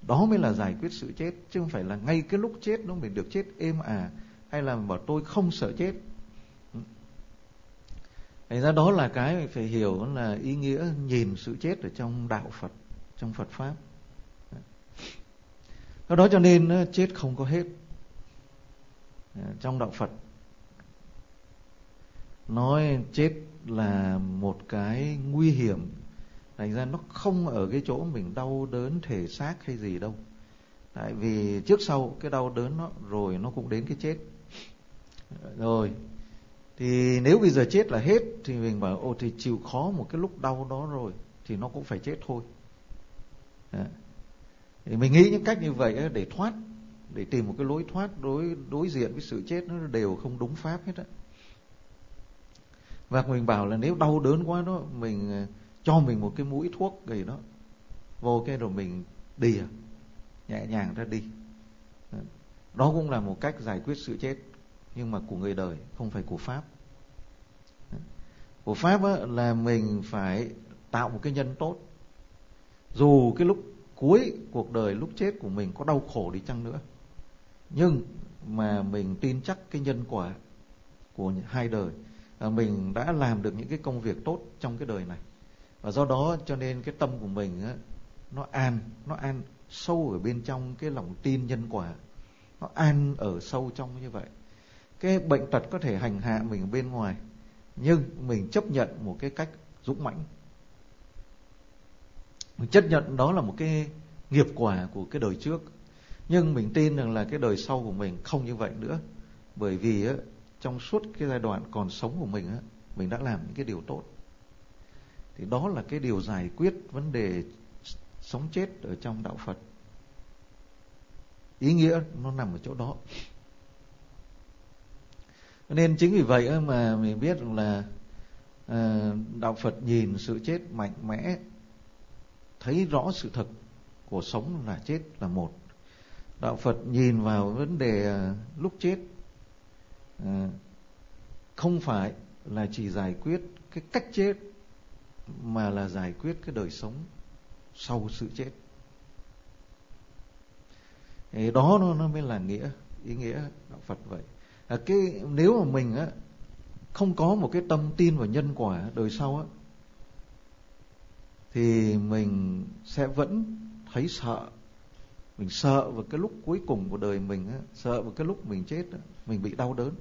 Đó mới là giải quyết sự chết, chứ không phải là ngay cái lúc chết nó mình được chết êm hay là bảo tôi không sợ chết. Thành ra đó là cái mình phải hiểu, là ý nghĩa nhìn sự chết ở trong đạo Phật, trong Phật Pháp. Do đó cho nên chết không có hết. Trong đạo Phật nói chết là một cái nguy hiểm. Thành ra nó không ở cái chỗ mình đau đớn thể xác hay gì đâu. Tại vì trước sau cái đau đớn nó rồi nó cũng đến cái chết. Rồi thì nếu bây giờ chết là hết thì mình bảo thì chịu khó một cái lúc đau đó rồi thì nó cũng phải chết thôi. Thì mình nghĩ những cách như vậy để thoát, để tìm một cái lối thoát đối diện với sự chết, nó đều không đúng pháp hết á. Và mình bảo là nếu đau đớn quá đó, mình cho mình một cái mũi thuốc gì đó vô cái rồi mình đìa nhẹ nhàng ra đi. Đó cũng là một cách giải quyết sự chết, nhưng mà của người đời, không phải của Pháp. Của Pháp là mình phải tạo một cái nhân tốt. Dù cái lúc cuối cuộc đời, lúc chết của mình có đau khổ đi chăng nữa, nhưng mà mình tin chắc cái nhân quả của hai đời, mình đã làm được những cái công việc tốt trong cái đời này. Và do đó cho nên cái tâm của mình nó an sâu ở bên trong cái lòng tin nhân quả. Nó an ở sâu trong như vậy. Cái bệnh tật có thể hành hạ mình bên ngoài, nhưng mình chấp nhận một cái cách dũng mãnh. Mình chấp nhận đó là một cái nghiệp quả của cái đời trước. Nhưng mình tin rằng là cái đời sau của mình không như vậy nữa. Bởi vì trong suốt cái giai đoạn còn sống của mình đã làm những cái điều tốt. Thì đó là cái điều giải quyết vấn đề sống chết ở trong đạo Phật. Ý nghĩa nó nằm ở chỗ đó. Nên chính vì vậy mà mình biết rằng là đạo Phật nhìn sự chết mạnh mẽ, thấy rõ sự thật của sống là chết là một. Đạo Phật nhìn vào vấn đề lúc chết không phải là chỉ giải quyết cái cách chết, mà là giải quyết cái đời sống sau sự chết. Thì đó nó mới là ý nghĩa đạo Phật vậy. Nếu mà mình không có một cái tâm tin vào nhân quả đời sau thì mình sẽ vẫn thấy sợ. Mình sợ vào cái lúc cuối cùng của đời mình sợ vào cái lúc mình chết mình bị đau đớn.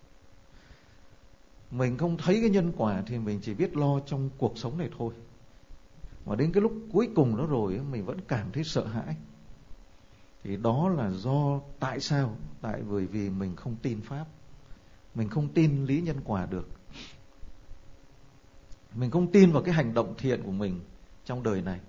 Mình không thấy cái nhân quả thì mình chỉ biết lo trong cuộc sống này thôi. Mà đến cái lúc cuối cùng đó rồi mình vẫn cảm thấy sợ hãi. Thì đó là tại sao? Tại bởi vì mình không tin Pháp. Mình không tin lý nhân quả được. Mình không tin vào cái hành động thiện của mình trong đời này.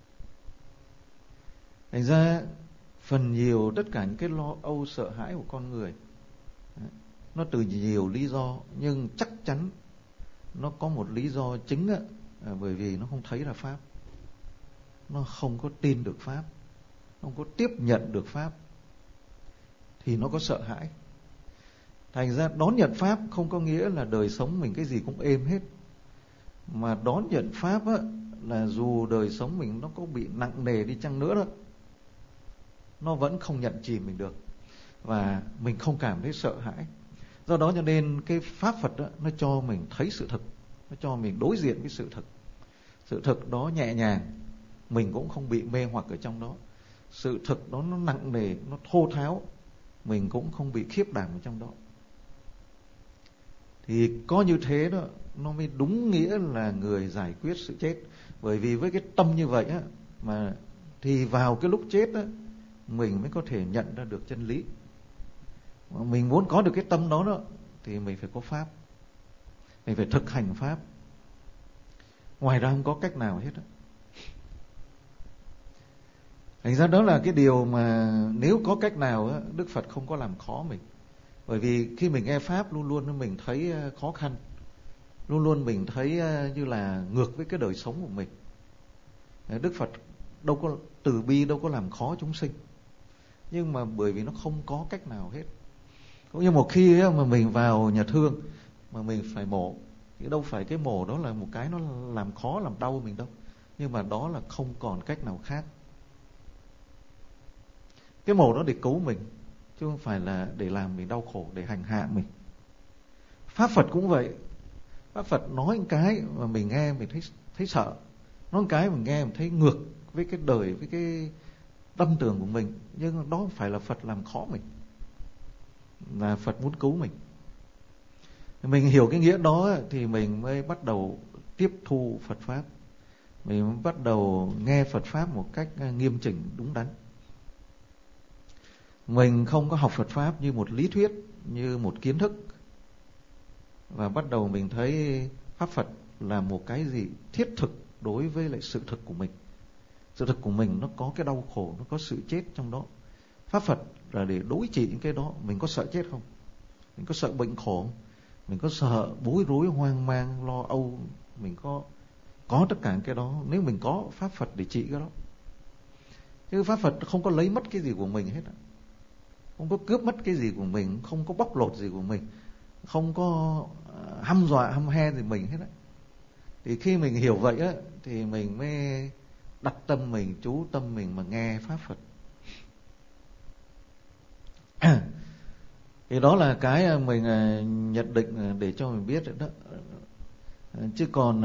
Thành ra phần nhiều tất cả những cái lo âu sợ hãi của con người nó từ nhiều lý do, nhưng chắc chắn nó có một lý do chính bởi vì nó không thấy ra Pháp. Nó không có tin được Pháp, không có tiếp nhận được Pháp, thì nó có sợ hãi. Thành ra đón nhận Pháp không có nghĩa là đời sống mình cái gì cũng êm hết. Mà đón nhận Pháp là dù đời sống mình nó có bị nặng nề đi chăng nữa đó, nó vẫn không nhận chìm mình được. Và mình không cảm thấy sợ hãi. Do đó cho nên cái Pháp Phật nó cho mình thấy sự thực. Nó cho mình đối diện với sự thực. Sự thực đó nhẹ nhàng, mình cũng không bị mê hoặc ở trong đó. Sự thực đó nó nặng nề, nó thô tháo, mình cũng không bị khiếp đảm ở trong đó. Thì có như thế đó, nó mới đúng nghĩa là người giải quyết sự chết. Bởi vì với cái tâm như vậy mà thì vào cái lúc chết mình mới có thể nhận ra được chân lý. Mình muốn có được cái tâm đó thì mình phải có Pháp. Mình phải thực hành Pháp. Ngoài ra không có cách nào hết. Thành ra đó là cái điều mà nếu có cách nào Đức Phật không có làm khó mình. Bởi vì khi mình nghe Pháp luôn luôn mình thấy khó khăn. Luôn luôn mình thấy như là ngược với cái đời sống của mình. Đức Phật đâu có từ bi, đâu có làm khó chúng sinh. Nhưng mà bởi vì nó không có cách nào hết. Cũng như một khi mà mình vào nhà thương mà mình phải mổ, thì đâu phải cái mổ đó là một cái nó làm khó, làm đau mình đâu. Nhưng mà đó là không còn cách nào khác. Cái mổ đó để cứu mình, chứ không phải là để làm mình đau khổ, để hành hạ mình. Pháp Phật cũng vậy. Pháp Phật nói một cái mà mình nghe mình thấy sợ, nói một cái mình nghe mình thấy ngược với cái đời, với cái tâm tưởng của mình, nhưng đó không phải là Phật làm khó mình, là Phật muốn cứu mình. Mình hiểu cái nghĩa đó thì mình mới bắt đầu tiếp thu Phật Pháp, mình mới bắt đầu nghe Phật Pháp một cách nghiêm chỉnh, đúng đắn. Mình không có học Phật Pháp như một lý thuyết, như một kiến thức, và bắt đầu mình thấy Pháp Phật là một cái gì thiết thực đối với lại sự thực của mình. Sự thực của mình nó có cái đau khổ, nó có sự chết trong đó. Pháp Phật là để đối trị những cái đó. Mình có sợ chết không? Mình có sợ bệnh khổ không? Mình có sợ bối rối, hoang mang, lo âu? Mình có tất cả những cái đó. Nếu mình có Pháp Phật để trị cái đó. Chứ Pháp Phật không có lấy mất cái gì của mình hết, không có cướp mất cái gì của mình, không có bóc lột gì của mình, không có hăm dọa hăm he gì mình hết. Thì khi mình hiểu vậy á, thì mình mới đặt tâm mình, chú tâm mình mà nghe Pháp Phật. Thì đó là cái mình nhận định để cho mình biết đó. Chứ còn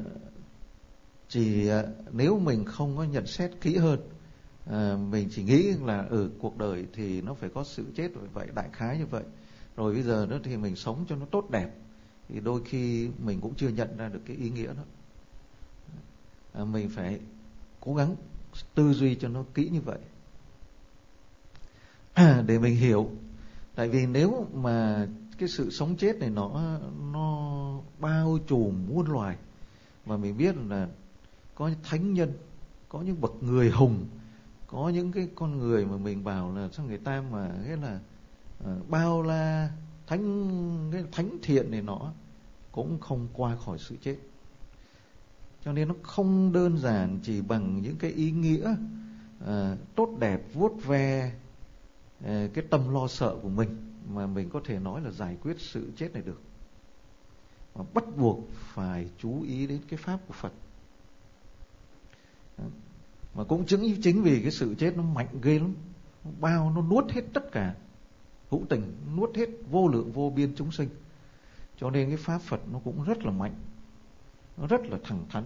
chỉ nếu mình không có nhận xét kỹ hơn, mình chỉ nghĩ là cuộc đời thì nó phải có sự chết rồi, vậy đại khái như vậy. Rồi bây giờ đó thì mình sống cho nó tốt đẹp, thì đôi khi mình cũng chưa nhận ra được cái ý nghĩa đó. Mình phải cố gắng tư duy cho nó kỹ như vậy để mình hiểu. Tại vì nếu mà cái sự sống chết này nó bao trùm muôn loài, mà mình biết là có thánh nhân, có những bậc người hùng, có những cái con người mà mình bảo là sao người ta mà nghĩa là bao la thánh thiện này, nó cũng không qua khỏi sự chết. Cho nên nó không đơn giản chỉ bằng những cái ý nghĩa tốt đẹp, vuốt ve cái tâm lo sợ của mình mà mình có thể nói là giải quyết sự chết này được. Mà bắt buộc phải chú ý đến cái pháp của Phật. Mà cũng chính vì cái sự chết nó mạnh ghê lắm, nó nuốt hết tất cả hữu tình, nuốt hết vô lượng vô biên chúng sinh. Cho nên cái pháp Phật nó cũng rất là mạnh, nó rất là thẳng thắn.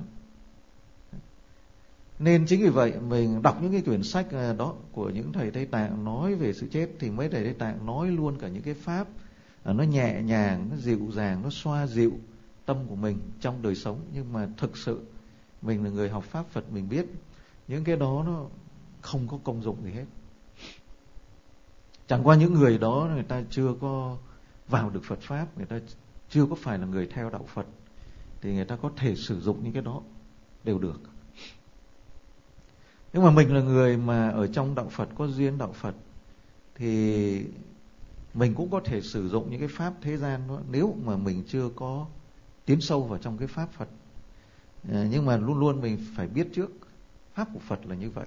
Nên chính vì vậy mình đọc những cái quyển sách đó của những thầy Tây Tạng nói về sự chết, thì mấy thầy Tây Tạng nói luôn cả những cái pháp nó nhẹ nhàng, nó dịu dàng, nó xoa dịu tâm của mình trong đời sống. Nhưng mà thực sự mình là người học pháp Phật, mình biết những cái đó nó không có công dụng gì hết. Chẳng qua những người đó người ta chưa có vào được Phật Pháp, người ta chưa có phải là người theo đạo Phật, thì người ta có thể sử dụng những cái đó đều được. Nhưng mà mình là người mà ở trong đạo Phật, có duyên đạo Phật, thì mình cũng có thể sử dụng những cái pháp thế gian đó, nếu mà mình chưa có tiến sâu vào trong cái pháp Phật. Nhưng mà luôn luôn mình phải biết trước pháp của Phật là như vậy.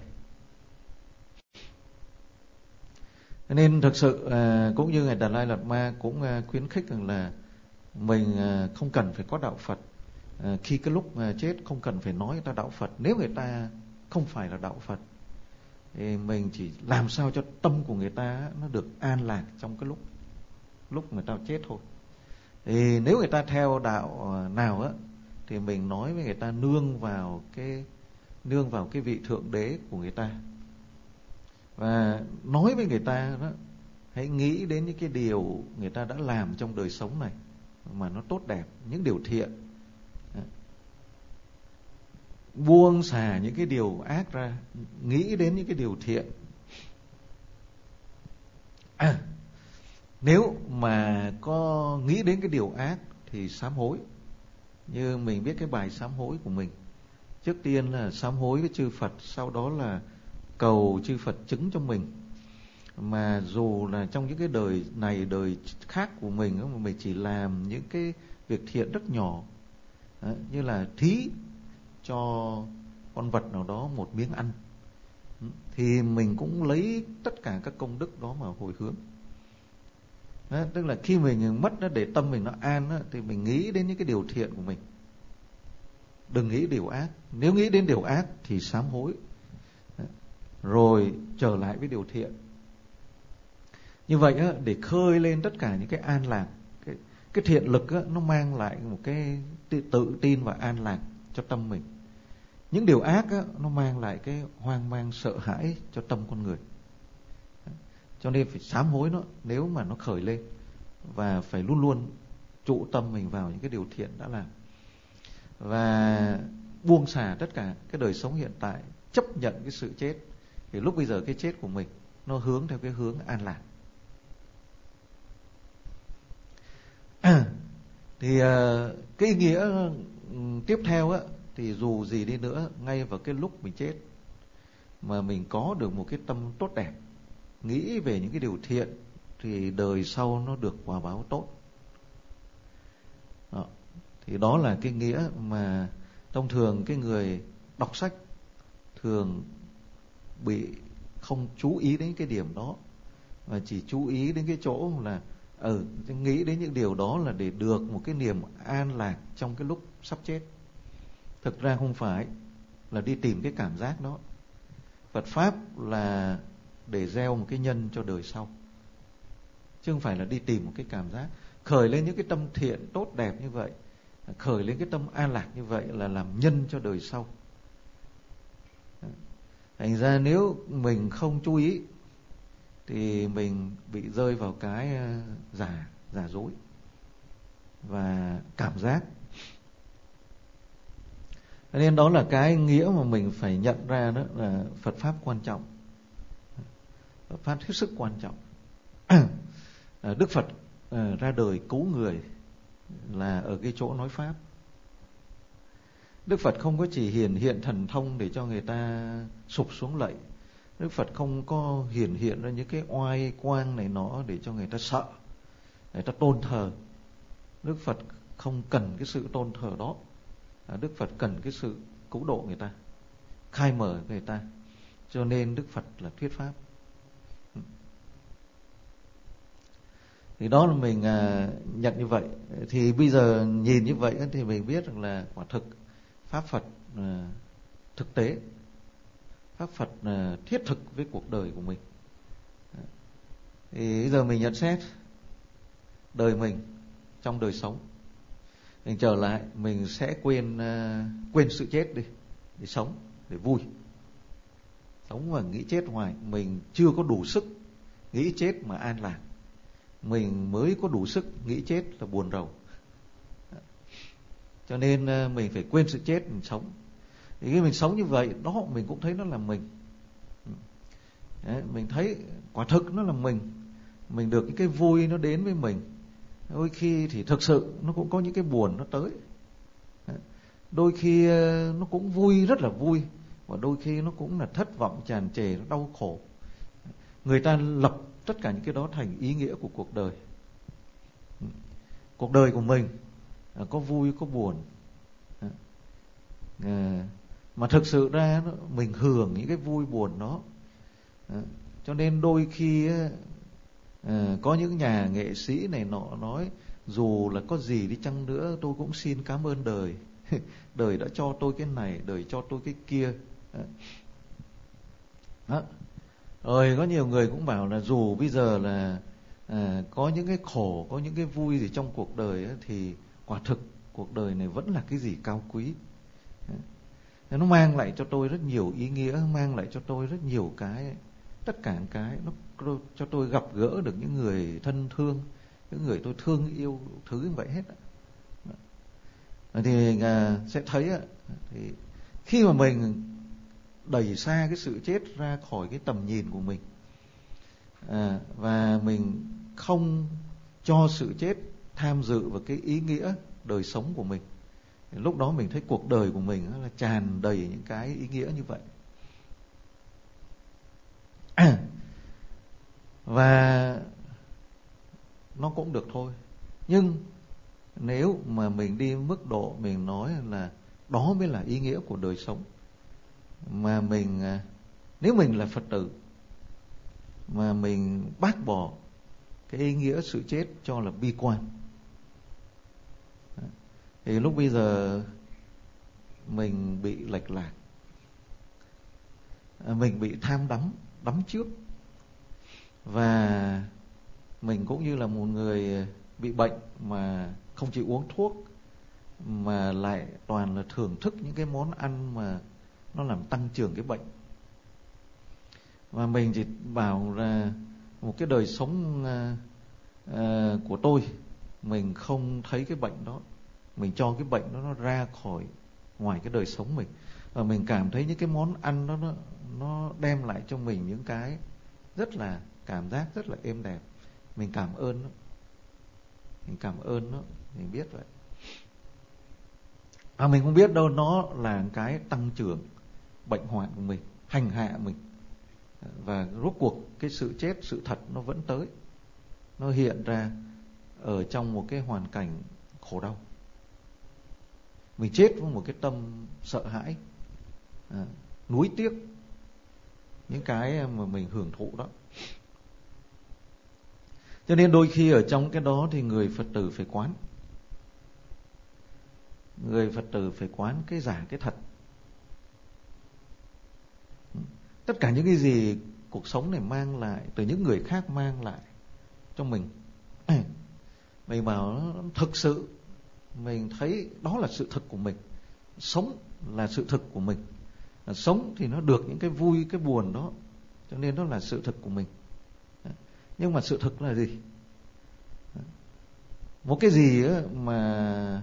Nên thực sự cũng như Ngài Đạt Lai Lạt Ma cũng khuyến khích rằng là mình không cần phải có đạo Phật. Khi cái lúc chết không cần phải nói người ta đạo Phật. Nếu người ta không phải là đạo Phật, thì mình chỉ làm sao cho tâm của người ta nó được an lạc trong cái lúc người ta chết thôi. Thì nếu người ta theo đạo nào á, thì mình nói với người ta nương vào cái vị thượng đế của người ta, và nói với người ta đó, hãy nghĩ đến những cái điều người ta đã làm trong đời sống này mà nó tốt đẹp, những điều thiện, buông xả những cái điều ác ra, nghĩ đến những cái điều thiện. Nếu mà có nghĩ đến cái điều ác thì sám hối. Như mình biết cái bài sám hối của mình, trước tiên là sám hối với chư Phật, sau đó là cầu chư Phật chứng cho mình. Mà dù là trong những cái đời này đời khác của mình, mà mình chỉ làm những cái việc thiện rất nhỏ, như là thí cho con vật nào đó một miếng ăn, thì mình cũng lấy tất cả các công đức đó mà hồi hướng. Tức là khi mình mất nó, để tâm mình nó an đó, thì mình nghĩ đến những cái điều thiện của mình, đừng nghĩ điều ác. Nếu nghĩ đến điều ác thì sám hối, rồi trở lại với điều thiện. Như vậy á, để khơi lên tất cả những cái an lạc, cái thiện lực á, nó mang lại một cái tự tin và an lạc cho tâm mình. Những điều ác á, nó mang lại cái hoang mang sợ hãi cho tâm con người. Cho nên phải sám hối nó nếu mà nó khởi lên, và phải luôn luôn trụ tâm mình vào những cái điều thiện đã làm, và buông xả tất cả cái đời sống hiện tại, chấp nhận cái sự chết. Thì lúc bây giờ cái chết của mình nó hướng theo cái hướng an lạc. Thì cái ý nghĩa tiếp theo á, thì dù gì đi nữa, ngay vào cái lúc mình chết mà mình có được một cái tâm tốt đẹp, nghĩ về những cái điều thiện, thì đời sau nó được quả báo tốt. Đó. Thì đó là cái nghĩa mà thông thường cái người đọc sách thường bị không chú ý đến cái điểm đó, và chỉ chú ý đến cái chỗ là nghĩ đến những điều đó là để được một cái niềm an lạc trong cái lúc sắp chết. Thực ra không phải là đi tìm cái cảm giác đó. Phật Pháp là để gieo một cái nhân cho đời sau, chứ không phải là đi tìm một cái cảm giác. Khởi lên những cái tâm thiện tốt đẹp như vậy, khởi lên cái tâm an lạc như vậy là làm nhân cho đời sau. Thành ra nếu mình không chú ý thì mình bị rơi vào cái giả dối và cảm giác. Nên đó là cái nghĩa mà mình phải nhận ra, đó là Phật Pháp quan trọng. Phật Pháp hết sức quan trọng. Đức Phật ra đời cứu người là ở cái chỗ nói Pháp. Đức Phật không có chỉ hiện thần thông để cho người ta sụp xuống lạy. Đức Phật không có hiện ra những cái oai quang này nọ để cho người ta sợ, người ta tôn thờ. Đức Phật không cần cái sự tôn thờ đó. Đức Phật cần cái sự cứu độ người ta, khai mở người ta. Cho nên Đức Phật là thuyết Pháp. Thì đó là mình nhận như vậy. Thì bây giờ nhìn như vậy thì mình biết rằng là quả thực Pháp Phật thực tế, Pháp Phật thiết thực với cuộc đời của mình. Thì bây giờ mình nhận xét đời mình trong đời sống, mình trở lại, mình sẽ quên sự chết đi, để sống, để vui. Sống mà nghĩ chết hoài, mình chưa có đủ sức nghĩ chết mà an lạc. Mình mới có đủ sức nghĩ chết là buồn rầu. Cho nên mình phải quên sự chết, mình sống. Thì khi mình sống như vậy, đó mình cũng thấy nó là mình. Đấy, mình thấy quả thực nó là mình được những cái vui nó đến với mình. Đôi khi thì thực sự nó cũng có những cái buồn nó tới. Đôi khi nó cũng vui, rất là vui, và đôi khi nó cũng là thất vọng, tràn trề, nó đau khổ. Người ta lập tất cả những cái đó thành ý nghĩa của cuộc đời. Cuộc đời của mình có vui, có buồn. Mà thực sự ra mình hưởng những cái vui buồn đó. Cho nên đôi khi có những nhà nghệ sĩ này nọ nói, dù là có gì đi chăng nữa tôi cũng xin cảm ơn đời. Đời đã cho tôi cái này, đời cho tôi cái kia. Đó. Rồi có nhiều người cũng bảo là dù bây giờ là có những cái khổ, có những cái vui gì trong cuộc đời ấy, thì quả thực cuộc đời này vẫn là cái gì cao quý. Nó mang lại cho tôi rất nhiều ý nghĩa, mang lại cho tôi rất nhiều cái, tất cả cái nó cho tôi gặp gỡ được những người thân thương, những người tôi thương yêu, thứ như vậy hết. Thì mình sẽ thấy thì khi mà mình đẩy xa cái sự chết ra khỏi cái tầm nhìn của mình, và mình không cho sự chết tham dự vào cái ý nghĩa đời sống của mình, thì lúc đó mình thấy cuộc đời của mình là tràn đầy những cái ý nghĩa như vậy. Và nó cũng được thôi. Nhưng nếu mà mình đi mức độ mình nói là đó mới là ý nghĩa của đời sống, mà mình nếu mình là Phật tử mà mình bác bỏ cái ý nghĩa sự chết cho là bi quan, thì lúc bây giờ mình bị lệch lạc, mình bị tham đắm trước, và Mình cũng như là một người bị bệnh mà không chỉ uống thuốc, mà lại toàn là thưởng thức những cái món ăn mà nó làm tăng trưởng cái bệnh. Và mình chỉ bảo là một cái đời sống của tôi, mình không thấy cái bệnh đó, mình cho cái bệnh đó nó ra khỏi ngoài cái đời sống mình. Và mình cảm thấy những cái món ăn đó nó đem lại cho mình những cái rất là cảm giác rất là êm đẹp. Mình cảm ơn nó. Mình cảm ơn nó, mình biết vậy. Mình không biết đâu, nó là cái tăng trưởng bệnh hoạn của mình, hành hạ mình. Và rốt cuộc cái sự chết, sự thật nó vẫn tới. Nó hiện ra ở trong một cái hoàn cảnh khổ đau. Mình chết với một cái tâm sợ hãi, nuối tiếc những cái mà mình hưởng thụ đó. Cho nên đôi khi ở trong cái đó thì người Phật tử phải quán. Người Phật tử phải quán cái giả cái thật. Tất cả những cái gì cuộc sống này mang lại, từ những người khác mang lại cho mình, mình bảo thực sự, mình thấy đó là sự thực của mình. Sống là sự thực của mình. Sống thì nó được những cái vui, cái buồn đó, cho nên đó là sự thực của mình. Nhưng mà sự thực là gì? Một cái gì mà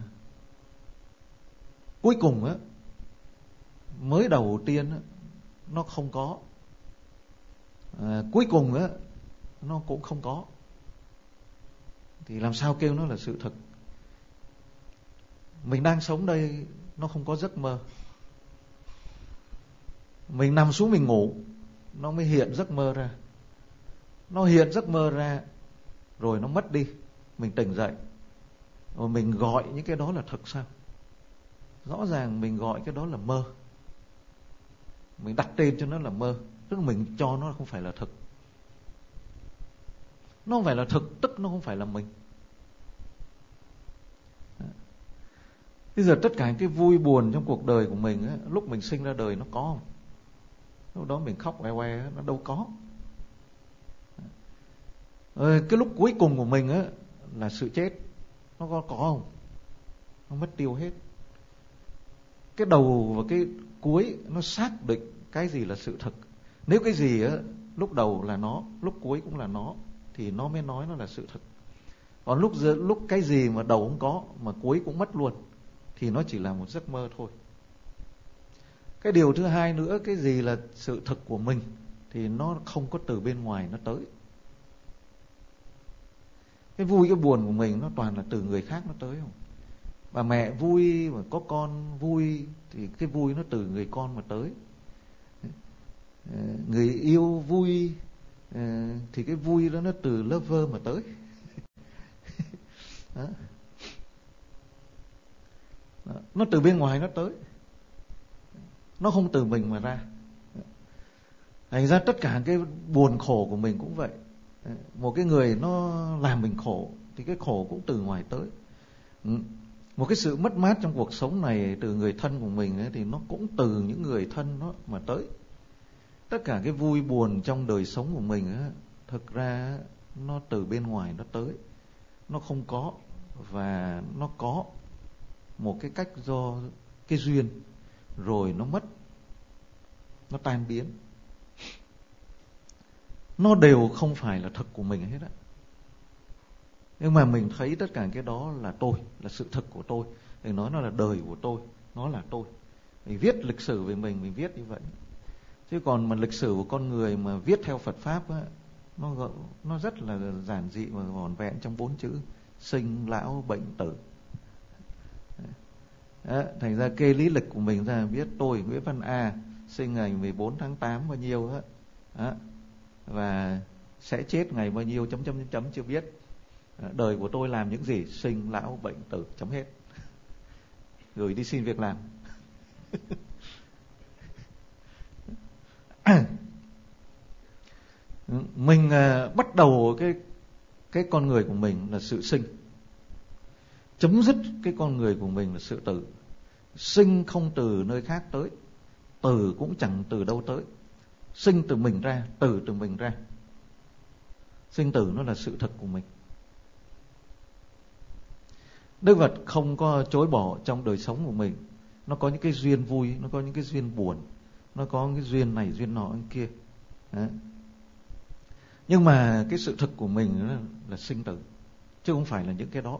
cuối cùng mới đầu tiên nó không có, cuối cùng nó cũng không có, thì làm sao kêu nó là sự thực? Mình đang sống đây, nó không có giấc mơ. Mình nằm xuống mình ngủ, nó mới hiện giấc mơ ra. Nó hiện giấc mơ ra rồi nó mất đi. Mình tỉnh dậy rồi mình gọi những cái đó là thực sao? Rõ ràng mình gọi cái đó là mơ. Mình đặt tên cho nó là mơ, tức là mình cho nó không phải là thực. Nó không phải là thực, tức nó không phải là mình. Bây giờ tất cả cái vui buồn trong cuộc đời của mình lúc mình sinh ra đời nó có không? Lúc đó mình khóc oe oe, nó đâu có. Cái lúc cuối cùng của mình là sự chết, nó có không? Nó mất tiêu hết. Cái đầu và cái cuối nó xác định cái gì là sự thực. Nếu cái gì lúc đầu là nó, lúc cuối cũng là nó, thì nó mới nói nó là sự thực. Còn lúc cái gì mà đầu không có mà cuối cũng mất luôn, thì nó chỉ là một giấc mơ thôi. Cái điều thứ hai nữa, cái gì là sự thực của mình thì nó không có từ bên ngoài nó tới. Cái vui cái buồn của mình nó toàn là từ người khác nó tới không? Bà mẹ vui mà có con vui thì cái vui nó từ người con mà tới. Người yêu vui thì cái vui đó nó từ lover mà tới. Đó. Nó từ bên ngoài nó tới, nó không từ mình mà ra. Thành ra tất cả cái buồn khổ của mình cũng vậy. Một cái người nó làm mình khổ thì cái khổ cũng từ ngoài tới. Một cái sự mất mát trong cuộc sống này từ người thân của mình thì nó cũng từ những người thân nó mà tới. Tất cả cái vui buồn trong đời sống của mình thực ra nó từ bên ngoài nó tới. Nó không có, và nó có một cái cách do cái duyên, rồi nó mất, nó tan biến. Nó đều không phải là thực của mình hết á. Nhưng mà mình thấy tất cả cái đó là tôi, là sự thực của tôi. Mình nói nó là đời của tôi, nó là tôi. Mình viết lịch sử về mình viết như vậy. Chứ còn mà lịch sử của con người mà viết theo Phật Pháp á, nó rất là giản dị và vỏn vẹn trong 4 chữ: sinh, lão, bệnh, tử. Đó, thành ra kê lý lịch của mình ra biết tôi Nguyễn Văn A sinh ngày 14 tháng 8 bao nhiêu đó, và sẽ chết ngày bao nhiêu ... chưa biết. Đời của tôi làm những gì, sinh, lão, bệnh, tử, chấm hết. Rồi đi xin việc làm. Mình bắt đầu cái con người của mình là sự sinh, chấm dứt cái con người của mình là sự tử. Sinh không từ nơi khác tới, tử cũng chẳng từ đâu tới. Sinh từ mình ra, tử từ mình ra. Sinh tử nó là sự thật của mình. Đức Phật không có chối bỏ trong đời sống của mình. Nó có những cái duyên vui, nó có những cái duyên buồn, nó có cái duyên này, duyên nọ, cái kia. Đấy. Nhưng mà cái sự thực của mình là sinh tử, chứ không phải là những cái đó.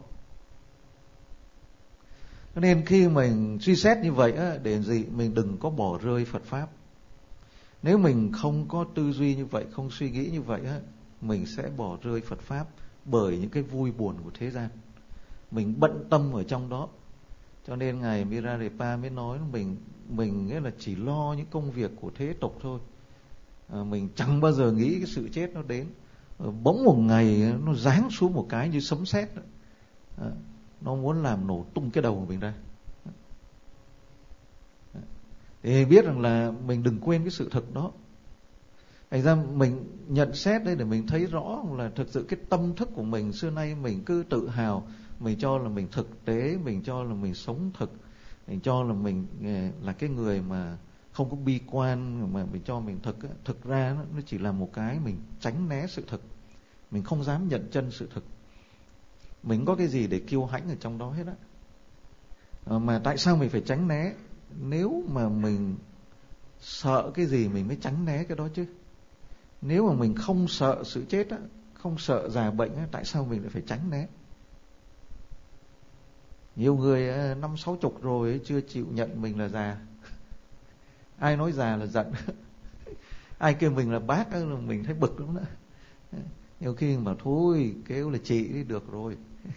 Cho nên khi mình suy xét như vậy á, để gì mình đừng có bỏ rơi Phật Pháp. Nếu mình không có tư duy như vậy, không suy nghĩ như vậy á, mình sẽ bỏ rơi Phật Pháp bởi những cái vui buồn của thế gian. Mình bận tâm ở trong đó. Cho nên Ngài Milarepa mới nói mình nghĩa là chỉ lo những công việc của thế tục thôi. Mình chẳng bao giờ nghĩ cái sự chết nó đến. Bỗng một ngày nó giáng xuống một cái như sấm sét. Nó muốn làm nổ tung cái đầu của mình ra. Thì biết rằng là mình đừng quên cái sự thực đó. Thành ra mình nhận xét đây để mình thấy rõ là thực sự cái tâm thức của mình xưa nay mình cứ tự hào, mình cho là mình thực tế, mình cho là mình sống thực, mình cho là mình là cái người mà không có bi quan, mà mình cho mình thực. Thực ra nó chỉ là một cái mình tránh né sự thực. Mình không dám nhận chân sự thực. Mình có cái gì để kiêu hãnh ở trong đó hết á. Mà tại sao mình phải tránh né? Nếu mà mình sợ cái gì mình mới tránh né cái đó chứ. Nếu mà mình không sợ sự chết á, không sợ già bệnh á, tại sao mình lại phải tránh né? Nhiều người 50-60 rồi chưa chịu nhận mình là già. Ai nói già là giận. Ai kêu mình là bác á, mình thấy bực lắm đó. Nhiều khi mà thôi kêu là chị đi được rồi.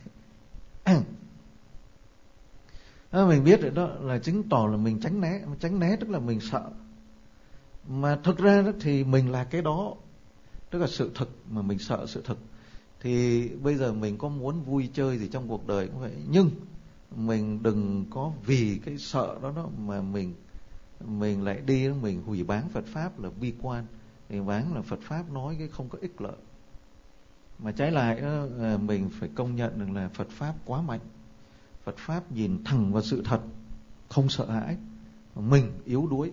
Mình biết rồi đó, là chứng tỏ là mình tránh né. Tránh né tức là mình sợ. Mà thực ra đó thì mình là cái đó, tức là sự thực, mà mình sợ sự thực. Thì bây giờ mình có muốn vui chơi gì trong cuộc đời cũng vậy, nhưng mình đừng có vì cái sợ đó mà mình lại đi mình hủy báng Phật Pháp là bi quan, thì báng là Phật Pháp nói cái không có ích lợi. Mà trái lại mình phải công nhận được là Phật Pháp quá mạnh. Phật Pháp nhìn thẳng vào sự thật, không sợ hãi. Mình yếu đuối,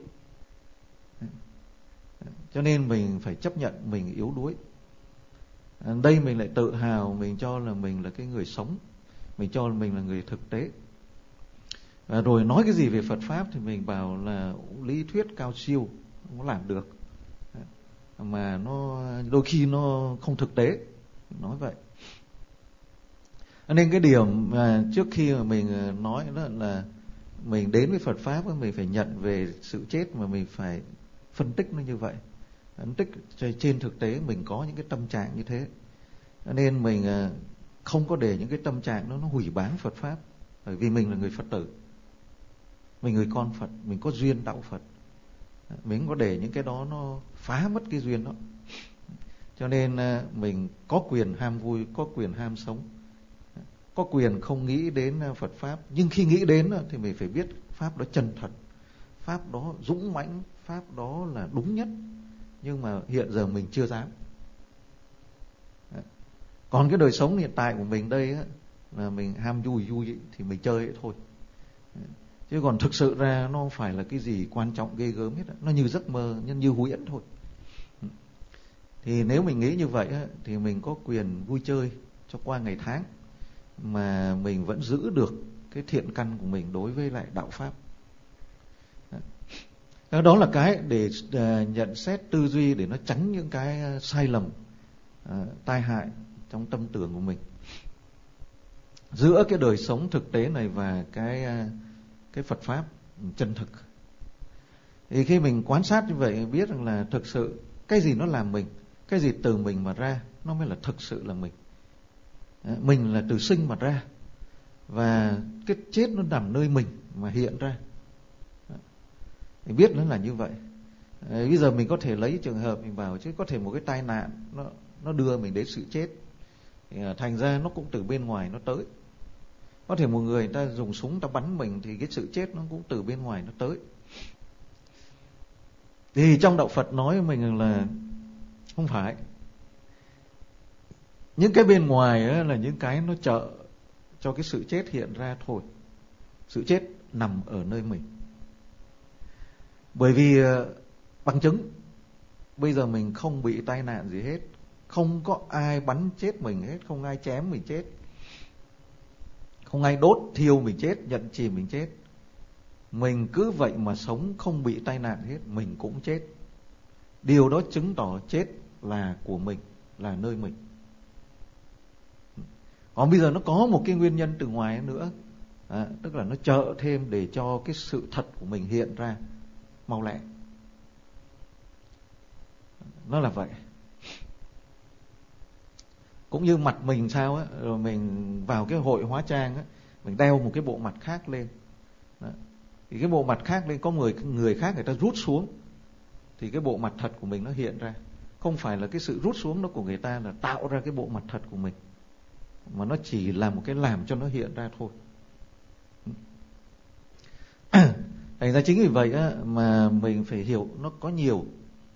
cho nên mình phải chấp nhận mình yếu đuối. Đây mình lại tự hào, mình cho là mình là cái người sống, mình cho là mình là người thực tế. Rồi nói cái gì về Phật Pháp thì mình bảo là lý thuyết cao siêu, không có làm được. Mà nó đôi khi nó không thực tế, nói vậy. Nên cái điểm mà trước khi mà mình nói đó là mình đến với Phật Pháp, mình phải nhận về sự chết, mà mình phải phân tích nó như vậy. Phân tích trên thực tế mình có những cái tâm trạng như thế. Nên mình không có để những cái tâm trạng đó nó hủy báng Phật Pháp. Bởi vì mình là người Phật tử, mình người con Phật, mình có duyên đạo Phật. Mình không có để những cái đó nó phá mất cái duyên đó. Cho nên mình có quyền ham vui, có quyền ham sống, có quyền không nghĩ đến Phật Pháp. Nhưng khi nghĩ đến thì mình phải biết Pháp đó chân thật, Pháp đó dũng mãnh, Pháp đó là đúng nhất. Nhưng mà hiện giờ mình chưa dám. Còn cái đời sống hiện tại của mình đây là mình ham vui thì mình chơi vậy thôi. Chứ còn thực sự ra nó không phải là cái gì quan trọng ghê gớm hết. Nó như giấc mơ, như huyễn thôi. Thì nếu mình nghĩ như vậy thì mình có quyền vui chơi cho qua ngày tháng, mà mình vẫn giữ được cái thiện căn của mình đối với lại đạo Pháp. Đó là cái để nhận xét tư duy, để nó tránh những cái sai lầm, tai hại trong tâm tưởng của mình. Giữa cái đời sống thực tế này và cái Phật Pháp chân thực. Thì khi mình quan sát như vậy, biết rằng là thực sự cái gì nó làm mình, cái gì từ mình mà ra, nó mới là thực sự là mình. Mình là từ sinh mà ra, và cái chết nó nằm nơi mình mà hiện ra. Mình biết nó là như vậy. Bây giờ mình có thể lấy trường hợp mình bảo, chứ có thể một cái tai nạn nó đưa mình đến sự chết, thì thành ra nó cũng từ bên ngoài nó tới. Có thể một người ta dùng súng ta bắn mình, thì cái sự chết nó cũng từ bên ngoài nó tới. Thì trong đạo Phật nói với mình là không phải. Những cái bên ngoài là những cái nó trợ cho cái sự chết hiện ra thôi. Sự chết nằm ở nơi mình. Bởi vì bằng chứng bây giờ mình không bị tai nạn gì hết, Không có ai bắn chết mình hết, không ai chém mình chết, không ai đốt thiêu mình chết, nhận chìm mình chết. Mình cứ vậy mà sống, không bị tai nạn hết, mình cũng chết. Điều đó chứng tỏ chết là của mình, là nơi mình. Còn bây giờ nó có một cái nguyên nhân từ ngoài nữa, tức là nó trợ thêm để cho cái sự thật của mình hiện ra mau lẹ. Nó là vậy. Cũng như mặt mình sao á, rồi mình vào cái hội hóa trang á, mình đeo một cái bộ mặt khác lên. Đó. Thì cái bộ mặt khác lên, có người khác người ta rút xuống, thì cái bộ mặt thật của mình nó hiện ra. Không phải là cái sự rút xuống đó của người ta là tạo ra cái bộ mặt thật của mình, mà nó chỉ là một cái làm cho nó hiện ra thôi. Thành ra chính vì vậy á, mà mình phải hiểu nó có nhiều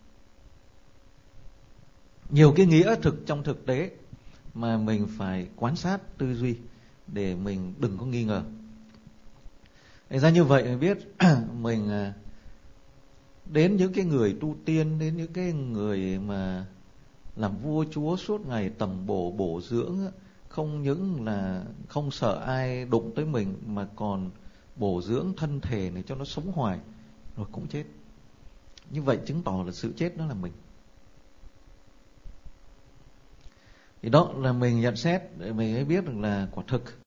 cái nghĩa thực trong thực tế mà mình phải quan sát, tư duy để mình đừng có nghi ngờ. Thành ra như vậy mình biết mình đến những cái người tu tiên, đến những cái người mà làm vua chúa suốt ngày tầm bổ dưỡng, không những là không sợ ai đụng tới mình mà còn bổ dưỡng thân thể này cho nó sống hoài, rồi cũng chết. Như vậy chứng tỏ là sự chết nó là mình. Thì đó là mình nhận xét để mình mới biết được là quả thực